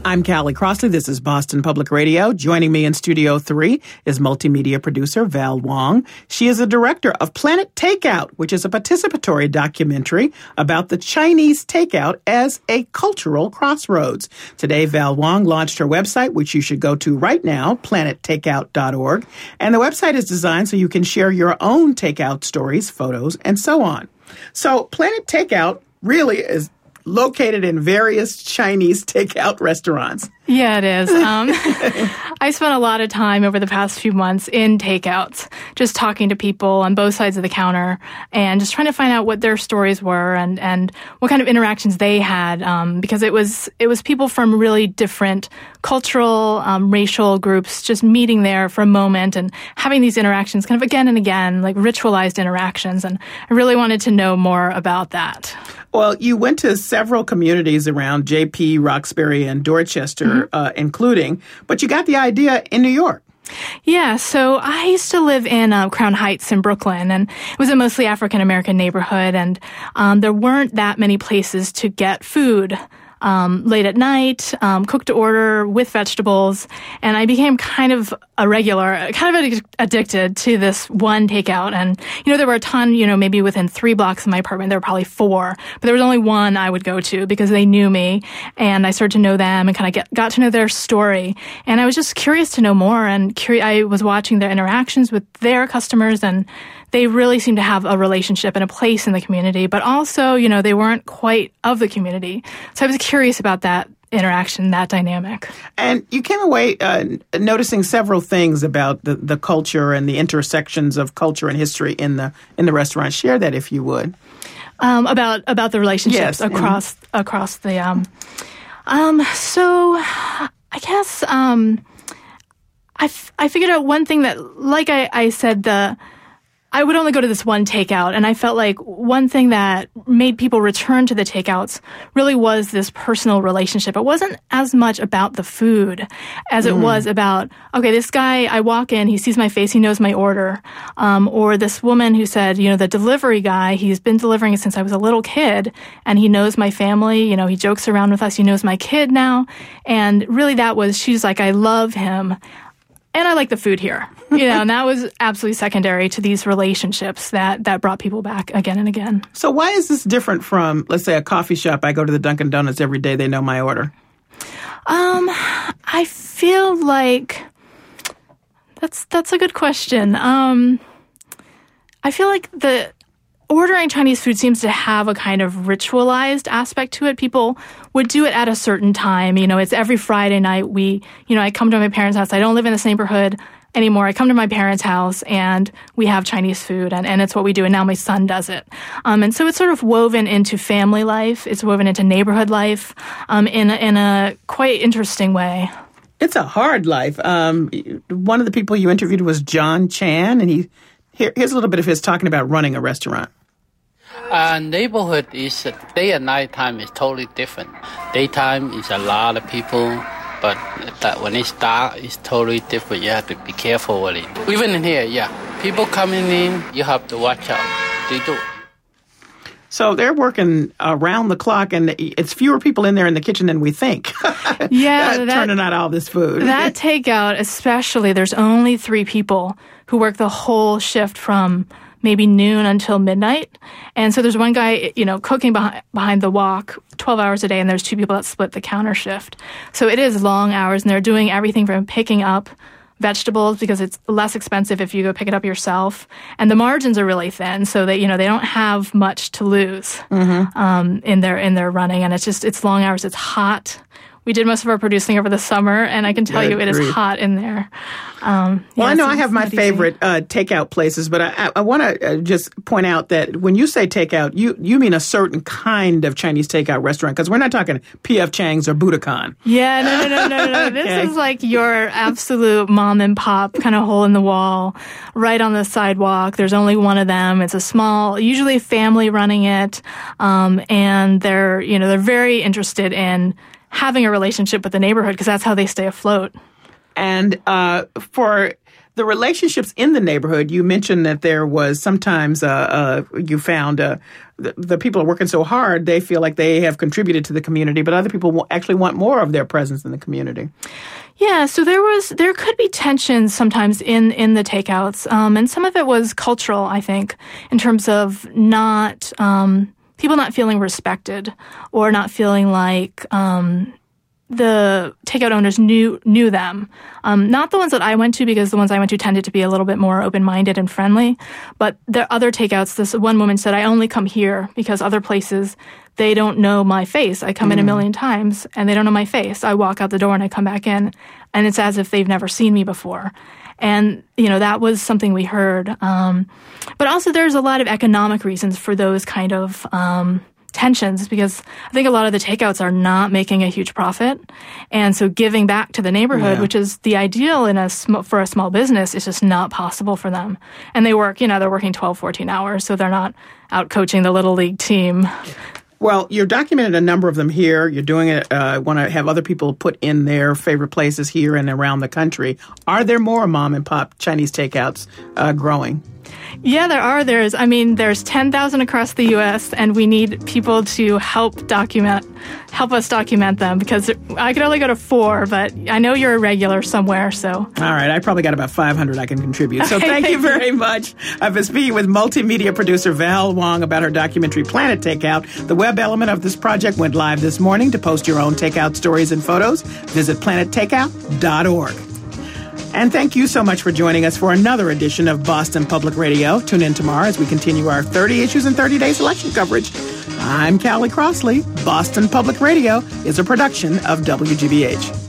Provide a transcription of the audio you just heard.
I'm Callie Crossley. This is Boston Public Radio. Joining me in Studio 3 is multimedia producer Val Wong. She is the director of Planet Takeout, which is a participatory documentary about the Chinese takeout as a cultural crossroads. Today, Val Wong launched her website, which you should go to right now, planettakeout.org. And the website is designed so you can share your own takeout stories, photos, and so on. So Planet Takeout really is located in various Chinese takeout restaurants. Yeah, it is. I spent a lot of time over the past few months in takeouts, just talking to people on both sides of the counter and just trying to find out what their stories were and what kind of interactions they had, because it was people from really different cultural, racial groups just meeting there for a moment and having these interactions kind of again and again, like ritualized interactions. And I really wanted to know more about that. Well, you went to several communities around JP, Roxbury, and Dorchester, including, but you got the idea in New York. Yeah, so I used to live in Crown Heights in Brooklyn, and it was a mostly African-American neighborhood, and there weren't that many places to get food late at night, cooked to order with vegetables, and I became kind of a regular, kind of addicted to this one takeout. And, there were a ton, maybe within 3 blocks of my apartment, there were probably 4, but there was only one I would go to because they knew me, and I started to know them and kind of got to know their story. And I was just curious to know more, and I was watching their interactions with their customers, and they really seemed to have a relationship and a place in the community, but also, they weren't quite of the community. So I was curious about that interaction, that dynamic. And you came away noticing several things about the culture and the intersections of culture and history in the restaurant. Share that if you would. About the relationships across the. So I guess I figured out one thing that, like I said, I would only go to this one takeout, and I felt like one thing that made people return to the takeouts really was this personal relationship. It wasn't as much about the food as it was about, okay, this guy, I walk in, he sees my face, he knows my order. Or this woman who said, the delivery guy, he's been delivering since I was a little kid, and he knows my family, he jokes around with us, he knows my kid now. And really she's like, I love him. And I like the food here, and that was absolutely secondary to these relationships that brought people back again and again. So why is this different from, let's say, a coffee shop? I go to the Dunkin' Donuts every day. They know my order. I feel like that's a good question. I feel like the ordering Chinese food seems to have a kind of ritualized aspect to it. People would do it at a certain time. It's every Friday night. I come to my parents' house. I don't live in this neighborhood anymore. I come to my parents' house and we have Chinese food, and it's what we do. And now my son does it. And so it's sort of woven into family life. It's woven into neighborhood life in a quite interesting way. It's a hard life. One of the people you interviewed was John Chan, and here's a little bit of his talking about running a restaurant. Neighborhood is day and night time is totally different. Daytime is a lot of people, but when it's dark, it's totally different. You have to be careful with it. Even in here, people coming in, you have to watch out. They do. So they're working around the clock, and it's fewer people in there in the kitchen than we think. Turning out all this food. That takeout, especially, there's only 3 people who work the whole shift from maybe noon until midnight. And so there's one guy, cooking behind the wok 12 hours a day, and there's 2 people that split the counter shift. So it is long hours, and they're doing everything from picking up vegetables because it's less expensive if you go pick it up yourself. And the margins are really thin, so that, they don't have much to lose in their running. And it's long hours. It's hot. We did most of our producing over the summer, and I can tell you it is hot in there. I know I have my favorite takeout places, but I want to just point out that when you say takeout, you mean a certain kind of Chinese takeout restaurant, because we're not talking P.F. Chang's or Budokan. Yeah, no. This is like your absolute mom and pop kind of hole in the wall, right on the sidewalk. There's only one of them. It's a small, usually family running it, and they're very interested in having a relationship with the neighborhood because that's how they stay afloat. And for the relationships in the neighborhood, you mentioned that there was sometimes you found the people are working so hard, they feel like they have contributed to the community, but other people actually want more of their presence in the community. Yeah, so there could be tensions sometimes in the takeouts, and some of it was cultural, I think, in terms of not people not feeling respected or not feeling like the takeout owners knew them. Not the ones that I went to, because the ones I went to tended to be a little bit more open-minded and friendly. But there are other takeouts. This one woman said, I only come here because other places, they don't know my face. I come in a million times and they don't know my face. I walk out the door and I come back in and it's as if they've never seen me before. And, that was something we heard. But also there's a lot of economic reasons for those kind of tensions, because I think a lot of the takeouts are not making a huge profit. And so giving back to the neighborhood, which is the ideal for a small business, is just not possible for them. And they work, they're working 12, 14 hours, so they're not out coaching the Little League team. Well, you've documented a number of them here. You're doing it, want to have other people put in their favorite places here and around the country. Are there more mom and pop Chinese takeouts growing? Yeah, there are. There's 10,000 across the U.S., and we need people to help us document them, because I could only go to 4, but I know you're a regular somewhere, so. All right, I probably got about 500 I can contribute. So thank you very much. I've been speaking with multimedia producer Val Wong about her documentary Planet Takeout. The web element of this project went live this morning. To post your own takeout stories and photos, visit planettakeout.org. And thank you so much for joining us for another edition of Boston Public Radio. Tune in tomorrow as we continue our 30 Issues in 30 Days election coverage. I'm Callie Crossley. Boston Public Radio is a production of WGBH.